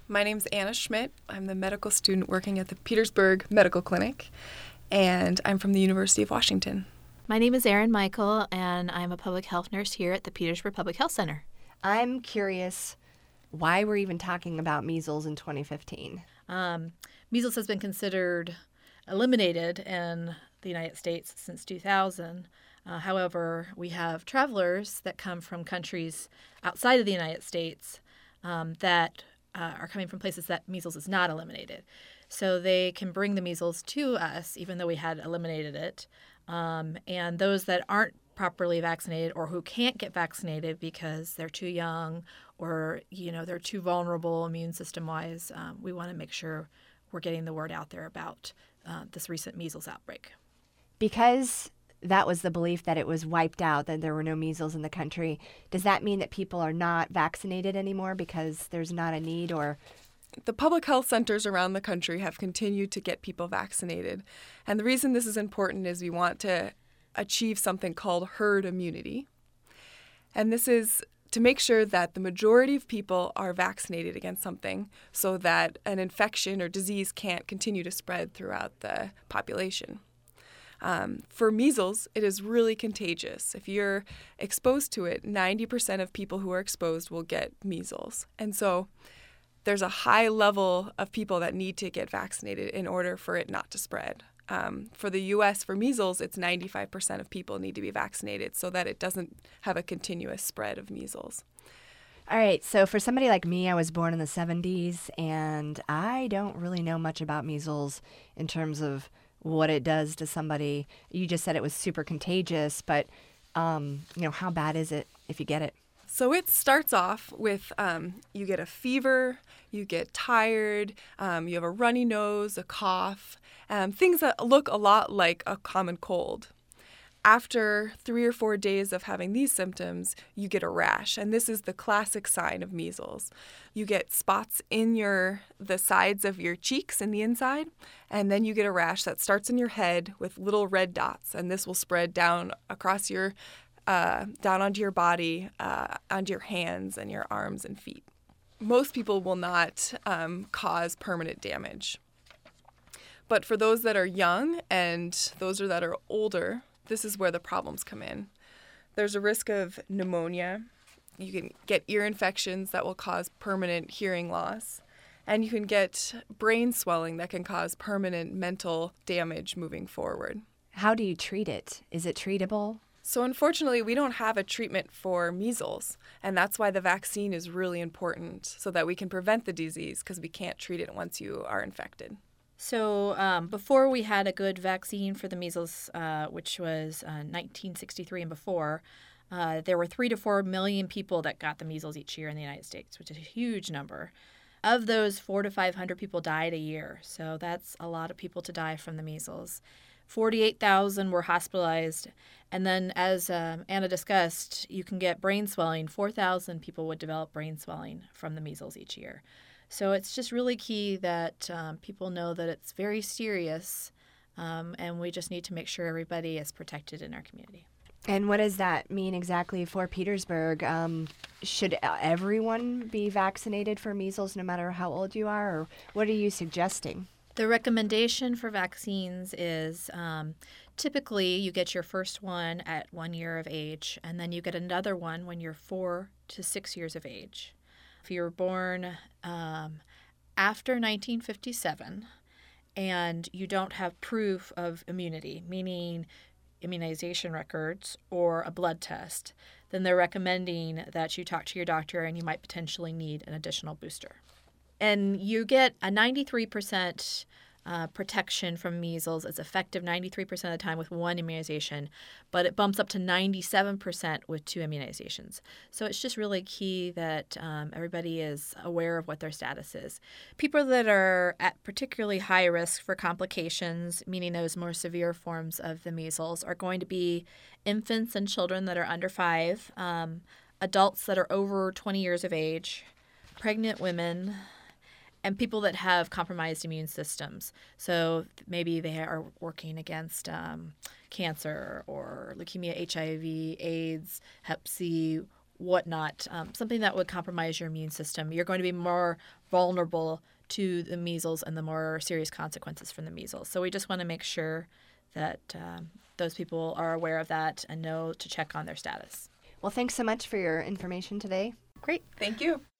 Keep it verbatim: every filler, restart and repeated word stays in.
My name's Anna Schmidt. I'm the medical student working at the Petersburg Medical Clinic, and I'm from the University of Washington. My name is Erin Michael, and I'm a public health nurse here at the Petersburg Public Health Center. I'm curious why we're even talking about measles in twenty fifteen. Um, measles has been considered eliminated in the United States since two thousand. Uh, however, we have travelers that come from countries outside of the United States um, that uh, are coming from places that measles is not eliminated. So they can bring the measles to us, even though we had eliminated it. Um, and those that aren't properly vaccinated or who can't get vaccinated because they're too young or, you know, they're too vulnerable immune system-wise, um, we want to make sure we're getting the word out there about uh, this recent measles outbreak. Because that was the belief that it was wiped out, that there were no measles in the country, does that mean that people are not vaccinated anymore because there's not a need? Or The public health centers around the country have continued to get people vaccinated. And the reason this is important is we want to achieve something called herd immunity. And this is to make sure that the majority of people are vaccinated against something so that an infection or disease can't continue to spread throughout the population. Um, for measles, it is really contagious. If you're exposed to it, ninety percent of people who are exposed will get measles. And so there's a high level of people that need to get vaccinated in order for it not to spread. Um, for the U S, for measles, it's ninety-five percent of people need to be vaccinated so that it doesn't have a continuous spread of measles. All right, so for somebody like me, I was born in the seventies, and I don't really know much about measles in terms of what it does to somebody. You just said it was super contagious, but um, you know, how bad is it if you get it? So it starts off with um, you get a fever, you get tired, um, you have a runny nose, a cough, um, things that look a lot like a common cold. After three or four days of having these symptoms, you get a rash, and this is the classic sign of measles. You get spots in your the sides of your cheeks and the inside, and then you get a rash that starts in your head with little red dots, and this will spread down across your uh, down onto your body, uh, onto your hands and your arms and feet. Most people will not um, cause permanent damage, but for those that are young and those that are older, this is where the problems come in. There's a risk of pneumonia. You can get ear infections that will cause permanent hearing loss. And you can get brain swelling that can cause permanent mental damage moving forward. How do you treat it? Is it treatable? So unfortunately, we don't have a treatment for measles. And that's why the vaccine is really important, so that we can prevent the disease, because we can't treat it once you are infected. So um, before we had a good vaccine for the measles, uh, which was uh, nineteen sixty-three and before, uh, there were three to four million people that got the measles each year in the United States, which is a huge number. Of those, four to five hundred people died a year. So that's a lot of people to die from the measles. forty-eight thousand were hospitalized. And then, as um, Anna discussed, you can get brain swelling. four thousand people would develop brain swelling from the measles each year. So it's just really key that um, people know that it's very serious, um, and we just need to make sure everybody is protected in our community. And what does that mean exactly for Petersburg? Um, should everyone be vaccinated for measles no matter how old you are, or what are you suggesting? The recommendation for vaccines is um, typically you get your first one at one year of age, and then you get another one when you're four to six years of age. If you were born um, after nineteen fifty-seven and you don't have proof of immunity, meaning immunization records or a blood test, then they're recommending that you talk to your doctor and you might potentially need an additional booster. And you get a ninety-three percent uh, protection from measles. It's effective ninety-three percent of the time with one immunization, but it bumps up to ninety-seven percent with two immunizations. So it's just really key that um, everybody is aware of what their status is. People that are at particularly high risk for complications, meaning those more severe forms of the measles, are going to be infants and children that are under five, um, adults that are over twenty years of age, pregnant women, and people that have compromised immune systems. So maybe they are working against um, cancer or leukemia, H I V, AIDS, Hep C, whatnot, um, something that would compromise your immune system, you're going to be more vulnerable to the measles and the more serious consequences from the measles. So we just want to make sure that um, those people are aware of that and know to check on their status. Well, thanks so much for your information today. Great. Thank you.